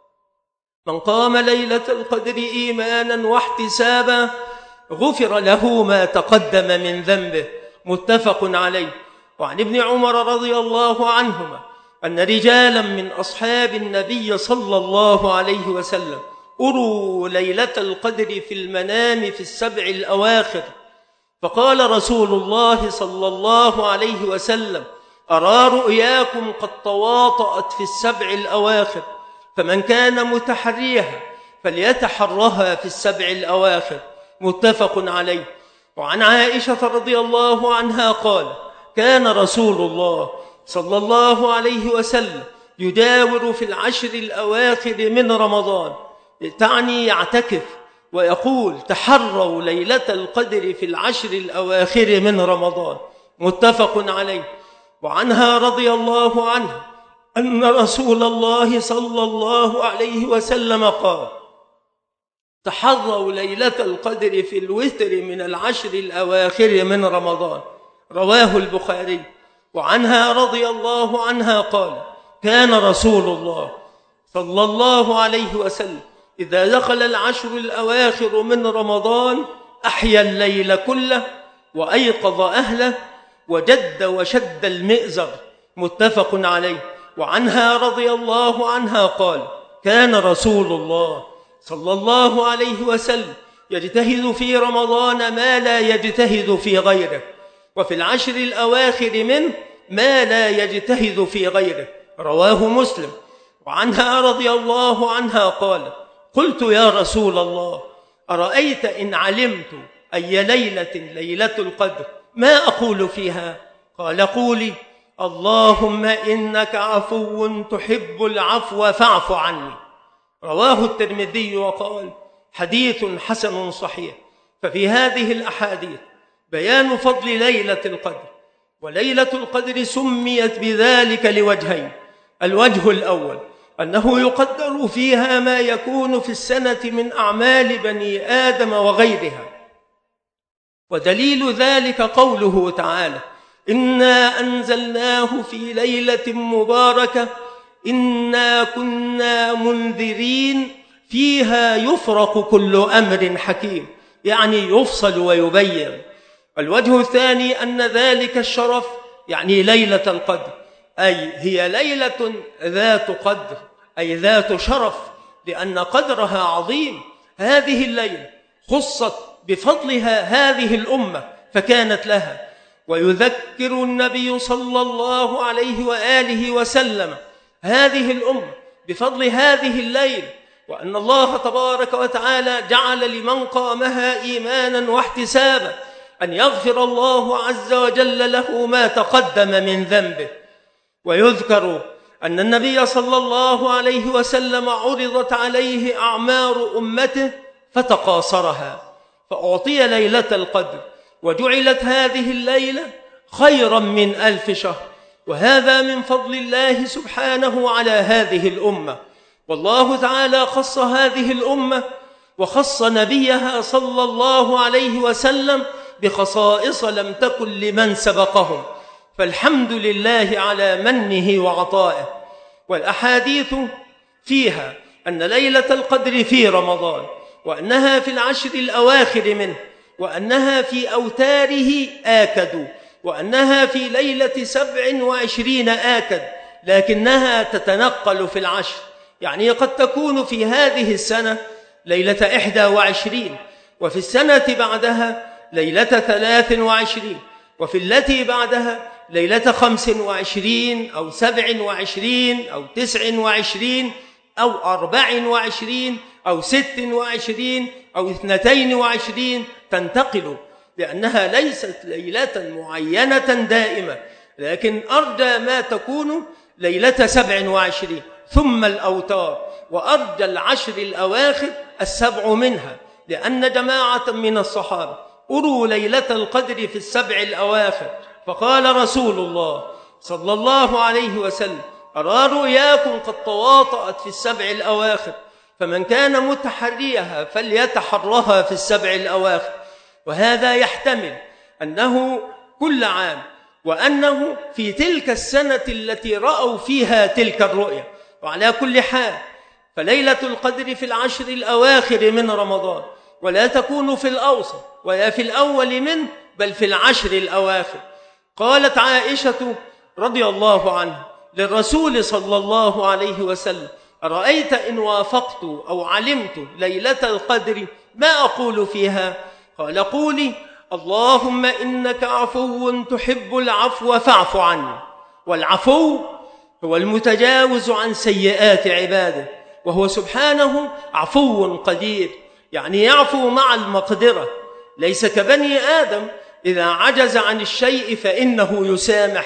من قام ليلة القدر إيمانا واحتسابا غفر له ما تقدم من ذنبه. متفق عليه. وعن ابن عمر رضي الله عنهما أن رجالا من أصحاب النبي صلى الله عليه وسلم أروا ليلة القدر في المنام في السبع الأواخر، فقال رسول الله صلى الله عليه وسلم أرى رؤياكم قد تواطأت في السبع الأواخر، فمن كان متحريها فليتحرها في السبع الأواخر. متفق عليه. وعن عائشة رضي الله عنها قال كان رسول الله صلى الله عليه وسلم يداور في العشر الأواخر من رمضان، تعني يعتكف، ويقول تحروا ليلة القدر في العشر الأواخر من رمضان. متفق عليه. وعنها رضي الله عنه أن رسول الله صلى الله عليه وسلم قال تحروا ليلة القدر في الوتر من العشر الأواخر من رمضان. رواه البخاري. وعنها رضي الله عنها قال كان رسول الله صلى الله عليه وسلم إذا دخل العشر الأواخر من رمضان أحيا الليل كله وأيقظ أهله وجد وشد المئزر. متفق عليه. وعنها رضي الله عنها قال: كان رسول الله صلى الله عليه وسلم يجتهد في رمضان ما لا يجتهد في غيره، وفي العشر الأواخر منه ما لا يجتهد في غيره، رواه مسلم. وعنها رضي الله عنها قال: قلت يا رسول الله أرأيت إن علمت أي ليلة ليلة القدر ما أقول فيها؟ قال: قولي: اللهم إنك عفو تحب العفو فاعف عني. رواه الترمذي وقال: حديث حسن صحيح. ففي هذه الأحاديث بيان فضل ليلة القدر، وليلة القدر سميت بذلك لوجهين: الوجه الأول أنه يقدر فيها ما يكون في السنة من أعمال بني آدم وغيرها، ودليل ذلك قوله تعالى: إنا أنزلناه في ليلة مباركة إنا كنا منذرين فيها يفرق كل أمر حكيم، يعني يفصل ويبين. الوجه الثاني أن ذلك الشرف يعني ليلة القدر، أي هي ليلة ذات قدر، أي ذات شرف، لأن قدرها عظيم. هذه الليلة خصت بفضلها هذه الأمة فكانت لها. ويذكر النبي صلى الله عليه وآله وسلم هذه الأمة بفضل هذه الليلة، وأن الله تبارك وتعالى جعل لمن قامها إيمانا واحتسابا أن يغفر الله عز وجل له ما تقدم من ذنبه. ويذكر أن النبي صلى الله عليه وسلم عرضت عليه أعمار أمته فتقاصرها فأعطي ليلة القدر، وجعلت هذه الليلة خيرا من ألف شهر، وهذا من فضل الله سبحانه على هذه الأمة. والله تعالى خص هذه الأمة وخص نبيها صلى الله عليه وسلم بخصائص لم تكن لمن سبقهم، فالحمد لله على منه وعطائه. والأحاديث فيها أن ليلة القدر في رمضان، وأنها في العشر الأواخر منه، وأنها في أوتاره آكد، وأنها في ليلة سبع وعشرين آكد، لكنها تتنقل في العشر، يعني قد تكون في هذه السنة ليلة إحدى وعشرين، وفي السنة بعدها ليلة ثلاث وعشرين، وفي التي بعدها ليلة خمس وعشرين أو سبع وعشرين أو تسع وعشرين أو أربع وعشرين أو ست وعشرين أو اثنتين وعشرين، تنتقل، لأنها ليست ليلة معينة دائمة، لكن أرجى ما تكون ليلة سبع وعشرين. ثم الأوتار، وأرجى العشر الأواخر السبع منها، لأن جماعة من الصحابة أروا ليلة القدر في السبع الأواخر، فقال رسول الله صلى الله عليه وسلم: أرى رؤياكم قد تواطأت في السبع الأواخر، فمن كان متحريها فليتحرها في السبع الأواخر. وهذا يحتمل أنه كل عام، وأنه في تلك السنة التي رأوا فيها تلك الرؤيا. وعلى كل حال فليلة القدر في العشر الأواخر من رمضان، ولا تكون في الأوسط ولا في الأول منه، بل في العشر الأواخر. قالت عائشة رضي الله عنها للرسول صلى الله عليه وسلم: أرأيت إن وافقت أو علمت ليلة القدر ما أقول فيها؟ قال: قولي: اللهم إنك عفو تحب العفو فاعف عني. والعفو هو المتجاوز عن سيئات عباده، وهو سبحانه عفو قدير، يعني يعفو مع المقدرة، ليس كبني آدم إذا عجز عن الشيء فإنه يسامح،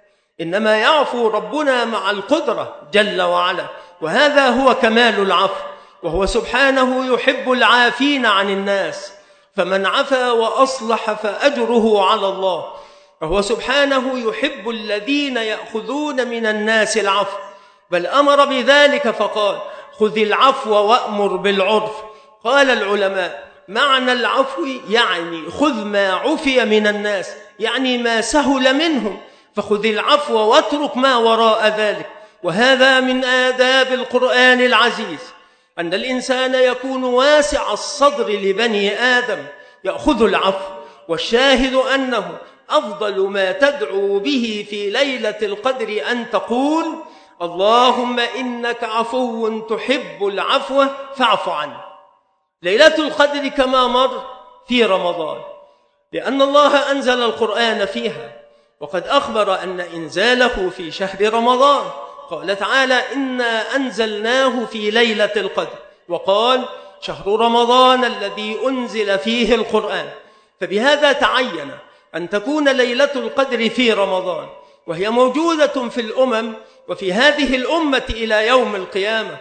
إنما يعفو ربنا مع القدرة جل وعلا، وهذا هو كمال العفو. وهو سبحانه يحب العافين عن الناس، فمن عفا وأصلح فأجره على الله. وهو سبحانه يحب الذين يأخذون من الناس العفو، بل أمر بذلك فقال: خذ العفو وأمر بالعرف. قال العلماء: معنى العفو يعني خذ ما عفي من الناس، يعني ما سهل منهم، فخذ العفو واترك ما وراء ذلك. وهذا من آداب القرآن العزيز، أن الإنسان يكون واسع الصدر لبني آدم، يأخذ العفو. والشاهد أنه أفضل ما تدعو به في ليلة القدر أن تقول: اللهم إنك عفو تحب العفو فاعف عني. ليلة القدر كما مر في رمضان، لأن الله أنزل القرآن فيها، وقد أخبر أن إنزاله في شهر رمضان. قال تعالى: إنا أنزلناه في ليلة القدر، وقال: شهر رمضان الذي أنزل فيه القرآن. فبهذا تعين أن تكون ليلة القدر في رمضان، وهي موجودة في الأمم وفي هذه الأمة إلى يوم القيامة،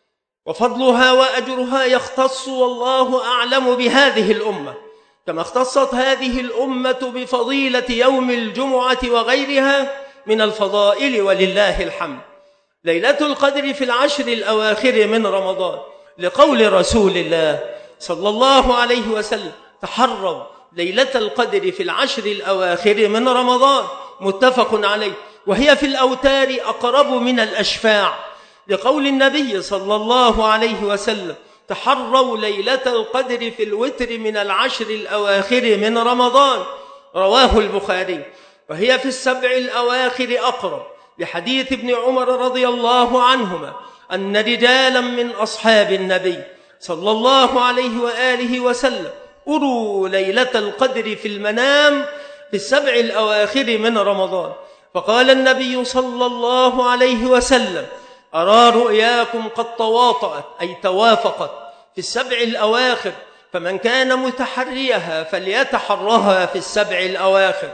وفضلها وأجرها يختص والله أعلم بهذه الأمة، كما اختصت هذه الأمة بفضيلة يوم الجمعة وغيرها من الفضائل، ولله الحمد. ليلة القدر في العشر الأواخر من رمضان، لقول رسول الله صلى الله عليه وسلم: تحروا ليلة القدر في العشر الأواخر من رمضان، متفق عليه. وهي في الأوتار أقرب من الأشفاع، لقول النبي صلى الله عليه وسلم: تحروا ليلة القدر في الوتر من العشر الأواخر من رمضان، رواه البخاري. وهي في السبع الأواخر أقرب، لحديث ابن عمر رضي الله عنهما أن رجالا من أصحاب النبي صلى الله عليه وآله وسلم أروا ليلة القدر في المنام في السبع الأواخر من رمضان، فقال النبي صلى الله عليه وسلم: أرى رؤياكم قد تواطأت، أي توافقت، في السبع الأواخر، فمن كان متحريها فليتحرها في السبع الأواخر.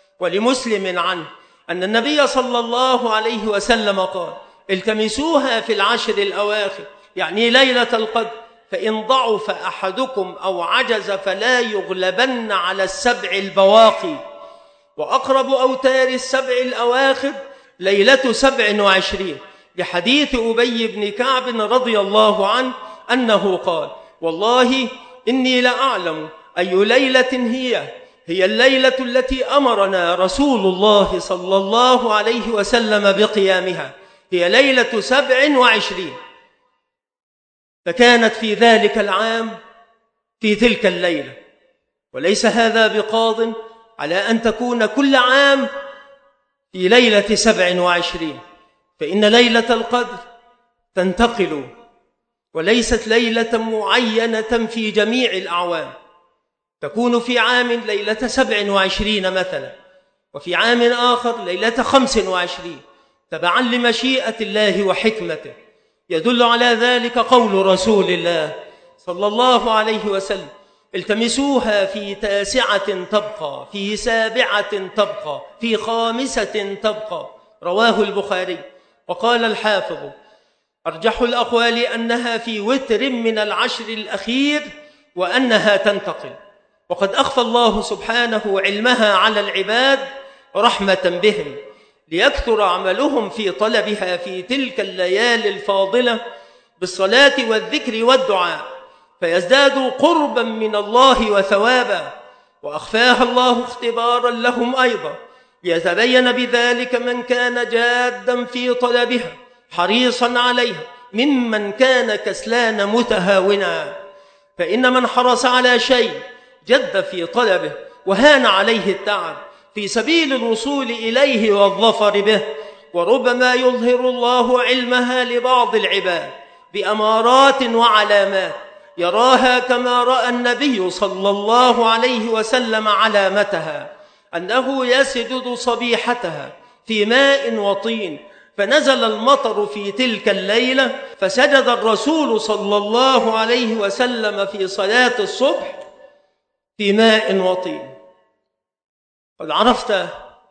ولمسلم عنه أن النبي صلى الله عليه وسلم قال: التمسوها في العشر الأواخر، يعني ليلة القدر، فإن ضعف أحدكم أو عجز فلا يغلبن على السبع البواقي. وأقرب أوتار السبع الأواخر ليلة سبع وعشرين، لحديث أبي بن كعب رضي الله عنه أنه قال: والله إني لأعلم أي ليلة هي هي الليلة التي أمرنا رسول الله صلى الله عليه وسلم بقيامها، هي ليلة سبع وعشرين. فكانت في ذلك العام في تلك الليلة، وليس هذا بقاض على أن تكون كل عام في ليلة سبع وعشرين، فإن ليلة القدر تنتقل، وليست ليلة معينة في جميع الأعوام. تكون في عام ليلة سبع وعشرين مثلا، وفي عام آخر ليلة خمس وعشرين، تبعا لمشيئة الله وحكمته. يدل على ذلك قول رسول الله صلى الله عليه وسلم: التمسوها في تاسعة تبقى، في سابعة تبقى، في خامسة تبقى، رواه البخاري. وقال الحافظ: أرجح الأقوال أنها في وتر من العشر الأخير، وأنها تنتقل، وقد أخفى الله سبحانه علمها على العباد رحمة بهم، ليكثر عملهم في طلبها في تلك الليالي الفاضلة بالصلاة والذكر والدعاء، فيزدادوا قربا من الله وثوابا. وأخفاها الله اختبارا لهم أيضا، ليتبين بذلك من كان جادا في طلبها حريصا عليها ممن كان كسلان متهاونا. فإن من حرص على شيء جد في طلبه وهان عليه التعب في سبيل الوصول إليه والظفر به، وربما يظهر الله علمها لبعض العباد بأمارات وعلامات يراها كما رأى النبي صلى الله عليه وسلم علامتها، أنه يسجد صبيحتها في ماء وطين، فنزل المطر في تلك الليلة، فسجد الرسول صلى الله عليه وسلم في صلاة الصبح في ماء وطين. قد عرفت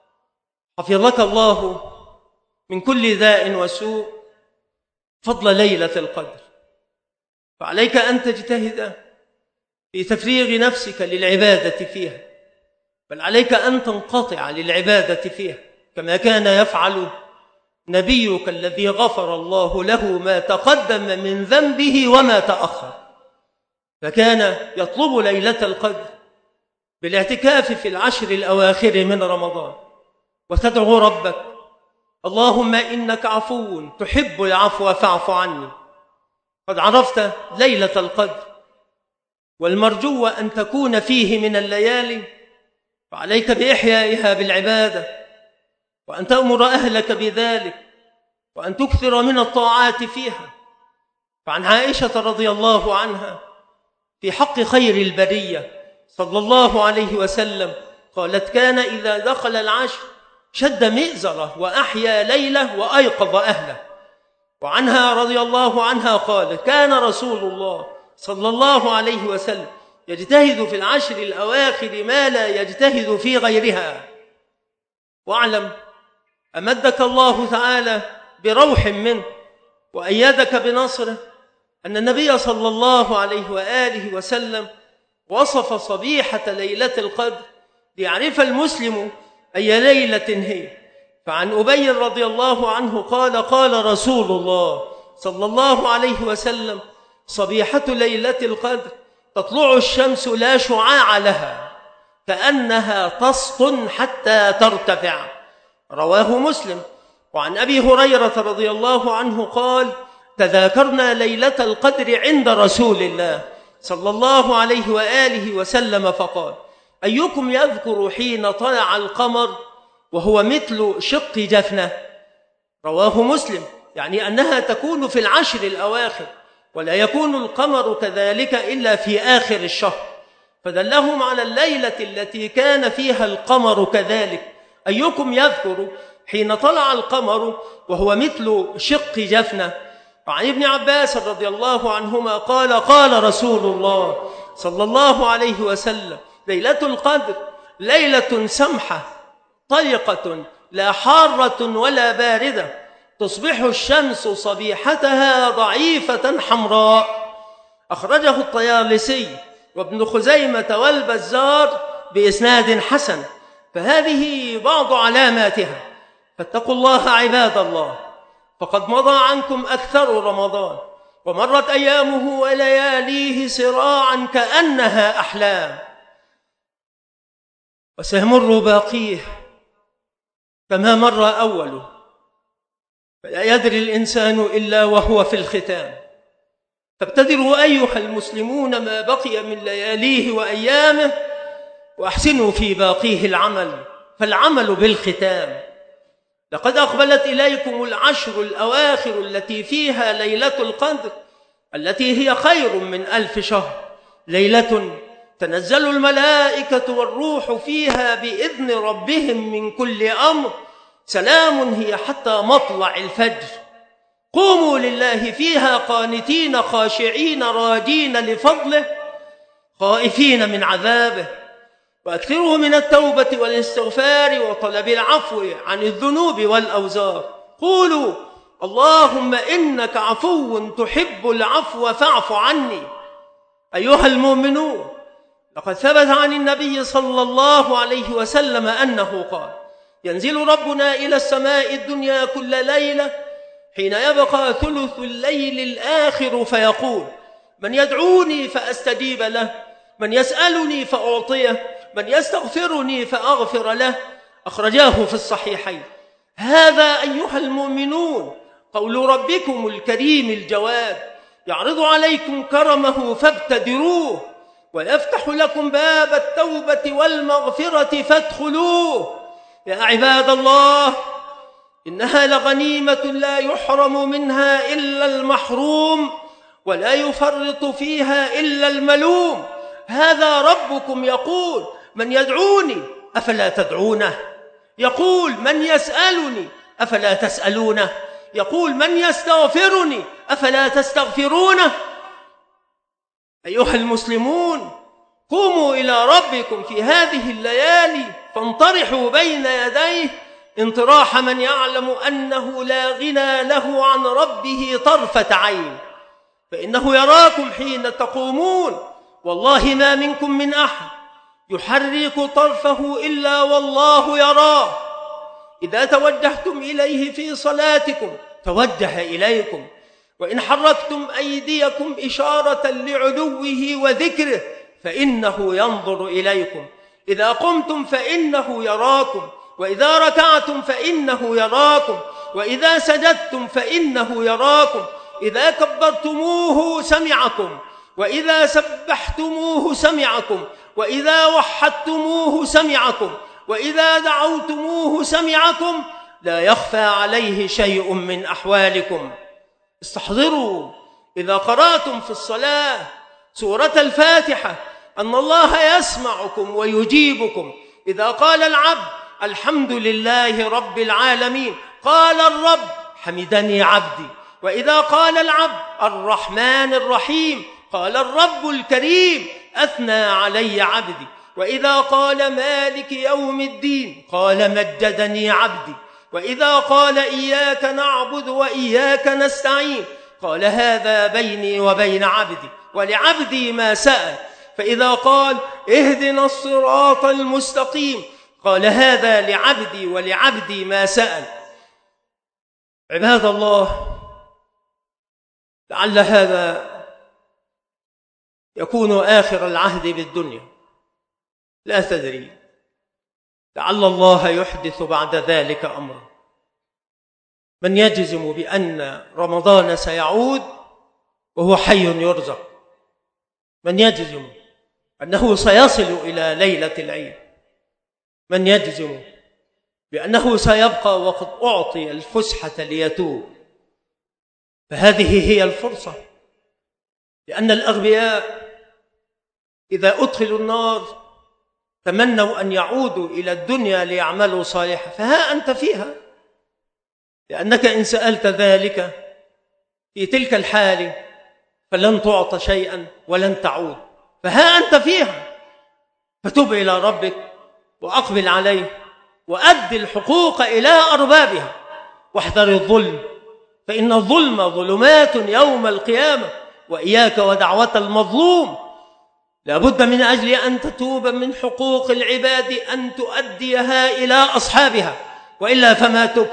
حفظك الله من كل داء وسوء فضل ليلة القدر، فعليك أن تجتهد في تفريغ نفسك للعبادة فيها، بل عليك أن تنقطع للعبادة فيها، كما كان يفعل نبيك الذي غفر الله له ما تقدم من ذنبه وما تأخر. فكان يطلب ليلة القدر بالاعتكاف في العشر الأواخر من رمضان، وتدعو ربك: اللهم إنك عفو تحب العفو فاعف عني. قد عرفت ليلة القدر والمرجو أن تكون فيه من الليالي، فعليك بإحيائها بالعبادة، وأن تأمر أهلك بذلك، وأن تكثر من الطاعات فيها. فعن عائشة رضي الله عنها في حق خير البرية صلى الله عليه وسلم قالت: كان إذا دخل العشر شد مئزره وأحيا ليله وأيقظ أهله. وعنها رضي الله عنها قالت: كان رسول الله صلى الله عليه وسلم يجتهد في العشر الأواخر ما لا يجتهد في غيرها. واعلم أمدك الله تعالى بروح منه وأيدك بنصره أن النبي صلى الله عليه وآله وسلم وصف صبيحة ليلة القدر ليعرف المسلم أي ليلة هي. فعن أبي رضي الله عنه قال: قال رسول الله صلى الله عليه وسلم: صبيحة ليلة القدر تطلع الشمس لا شعاع لها كأنها تسطن حتى ترتفع. رواه مسلم. وعن أبي هريرة رضي الله عنه قال: تذاكرنا ليلة القدر عند رسول الله صلى الله عليه وآله وسلم فقال: أيكم يذكر حين طلع القمر وهو مثل شق جفنة؟ رواه مسلم. يعني أنها تكون في العشر الأواخر، ولا يكون القمر كذلك إلا في آخر الشهر، فدلهم على الليلة التي كان فيها القمر كذلك. أيكم يذكر حين طلع القمر وهو مثل شق جفنة؟ وعن ابن عباس رضي الله عنهما قال: قال رسول الله صلى الله عليه وسلم: ليلة القدر ليلة سمحة طلقة لا حارة ولا باردة، تصبح الشمس صبيحتها ضعيفة حمراء. أخرجه الطيالسي وابن خزيمة والبزار بإسناد حسن. فهذه بعض علاماتها، فاتقوا الله عباد الله، فقد مضى عنكم أكثر رمضان ومرت أيامه ولياليه سراعا كأنها أحلام، وسيمر باقيه كما مر أوله، فلا يدري الإنسان إلا وهو في الختام. فابتدروا أيها المسلمون ما بقي من لياليه وأيامه، وأحسنوا في باقيه العمل، فالعمل بالختام. لقد أقبلت إليكم العشر الأواخر التي فيها ليلة القدر، التي هي خير من ألف شهر، ليلة تنزل الملائكة والروح فيها بإذن ربهم من كل أمر، سلام هي حتى مطلع الفجر. قوموا لله فيها قانتين خاشعين راجين لفضله خائفين من عذابه، وأكثروا من التوبة والاستغفار وطلب العفو عن الذنوب والأوزار. قولوا: اللهم إنك عفو تحب العفو فاعف عني. أيها المؤمنون، لقد ثبت عن النبي صلى الله عليه وسلم أنه قال: ينزل ربنا إلى السماء الدنيا كل ليلة حين يبقى ثلث الليل الآخر فيقول: من يدعوني فأستجيب له، من يسألني فأعطيه، من يستغفرني فأغفر له. أخرجاه في الصحيحين. هذا أيها المؤمنون قول ربكم الكريم الجواد، يعرض عليكم كرمه فابتدروه، ويفتح لكم باب التوبة والمغفرة فادخلوه. يا عباد الله، إنها لغنيمة لا يحرم منها إلا المحروم، ولا يفرط فيها إلا الملوم. هذا ربكم يقول: من يدعوني أفلا تدعونه، يقول: من يسألني أفلا تسألونه، يقول: من يستغفرني أفلا تستغفرونه. أيها المسلمون، قوموا إلى ربكم في هذه الليالي فانطرحوا بين يديه انطراح من يعلم أنه لا غنى له عن ربه طرفة عين، فإنه يراكم حين تقومون. والله ما منكم من أحد يحرك طرفه إلا والله يراه. إذا توجهتم إليه في صلاتكم توجه إليكم، وإن حركتم أيديكم إشارة لعلوه وذكره فإنه ينظر إليكم. إذا قمتم فإنه يراكم، وإذا ركعتم فإنه يراكم، وإذا سجدتم فإنه يراكم. إذا كبرتموه سمعكم، وإذا سبحتموه سمعكم، وإذا وحدتموه سمعكم، وإذا دعوتموه سمعكم. لا يخفى عليه شيء من أحوالكم. استحضروا إذا قرأتم في الصلاة سورة الفاتحة أن الله يسمعكم ويجيبكم. إذا قال العبد الحمد لله رب العالمين قال الرب حمدني عبدي. وإذا قال العبد الرحمن الرحيم قال الرب الكريم أثنى علي عبدي. وإذا قال مالك يوم الدين قال مجدني عبدي. وإذا قال إياك نعبد وإياك نستعين قال هذا بيني وبين عبدي ولعبدي ما سأل. فإذا قال اهدنا الصراط المستقيم قال هذا لعبدي ولعبدي ما سأل. عباد الله، لعل هذا يكون آخر العهد بالدنيا، لا تدري، لعل الله يحدث بعد ذلك أمرا. من يجزم بأن رمضان سيعود وهو حي يرزق؟ من يجزم أنه سيصل إلى ليلة العيد؟ من يجزم بأنه سيبقى وقد أعطي الفسحة ليتوب؟ فهذه هي الفرصة، لأن الأغبياء إذا أدخلوا النار تمنوا أن يعودوا إلى الدنيا ليعملوا صالحا، فها أنت فيها، لأنك إن سألت ذلك في تلك الحال فلن تعطى شيئا ولن تعود، فها أنت فيها. فتب إلى ربك وأقبل عليه وأد الحقوق إلى أربابها واحذر الظلم، فإن الظلم ظلمات يوم القيامة، وإياك ودعوة المظلوم. لا بد من أجل أن تتوب من حقوق العباد أن تؤديها إلى أصحابها، وإلا فما تب.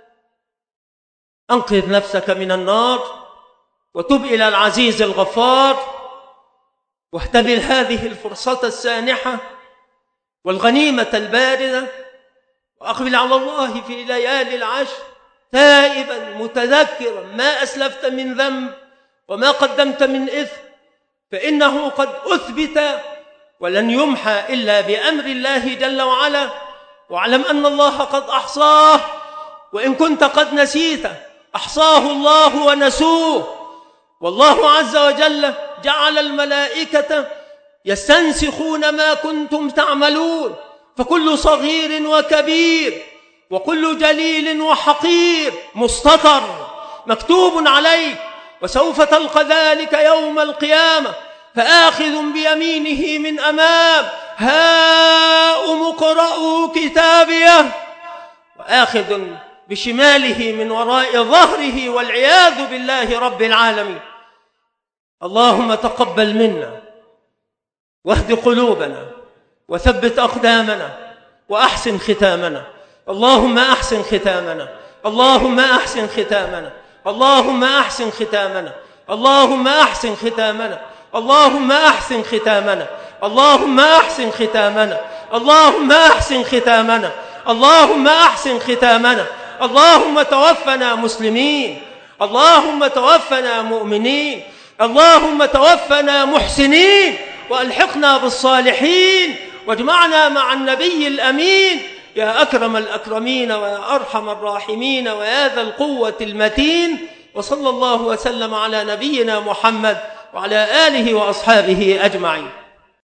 أنقذ نفسك من النار وتب إلى العزيز الغفار، واهتبل هذه الفرصة السانحة والغنيمة الباردة، وأقبل على الله في ليالي العشر تائبا متذكرا ما أسلفت من ذنب وما قدمت من إثم، فإنه قد أثبت ولن يمحى إلا بأمر الله جل وعلا. واعلم أن الله قد أحصاه، وإن كنت قد نسيت أحصاه الله ونسوه. والله عز وجل جعل الملائكة يستنسخون ما كنتم تعملون، فكل صغير وكبير وكل جليل وحقير مستتر مكتوب عليك، وسوف تلقى ذلك يوم القيامة. فآخذ بيمينه من أمام هاؤم اقرءوا كتابيه، وآخذ بشماله من وراء ظهره، والعياذ بالله رب العالمين. اللهم تقبل منا واهد قلوبنا وثبت أقدامنا وأحسن ختامنا. اللهم أحسن ختامنا، اللهم أحسن ختامنا، اللهم أحسن ختامنا، اللهم أحسن ختامنا، اللهم أحسن ختامنا، اللهم أحسن ختامنا، اللهم أحسن ختامنا، اللهم أحسن ختامنا. اللهم توفنا مسلمين، اللهم توفنا مؤمنين، اللهم توفنا محسنين، وألحقنا بالصالحين، واجمعنا مع النبي الأمين يا أكرم الأكرمين ويا أرحم الراحمين ويا ذا القوة المتين. وصلى الله وسلم على نبينا محمد وعلى آله وأصحابه أجمعين.